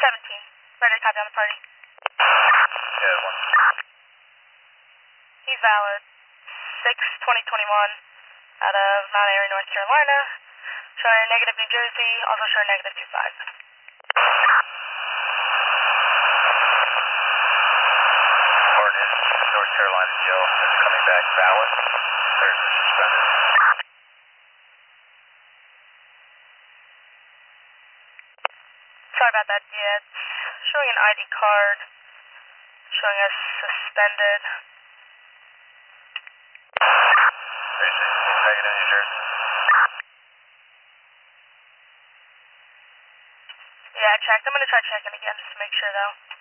17. Ready to copy on the party. Yeah, one. He's valid. 6/20/21 out of Mount Airy, North Carolina. Showing negative New Jersey, also showing negative 25. Martin, North Carolina Joe, that's coming back valid. There's a suspended. Sorry about that, yeah, it's showing an ID card, showing us suspended. Negative New Jersey. Yeah, I checked. I'm going to try checking again just to make sure, though.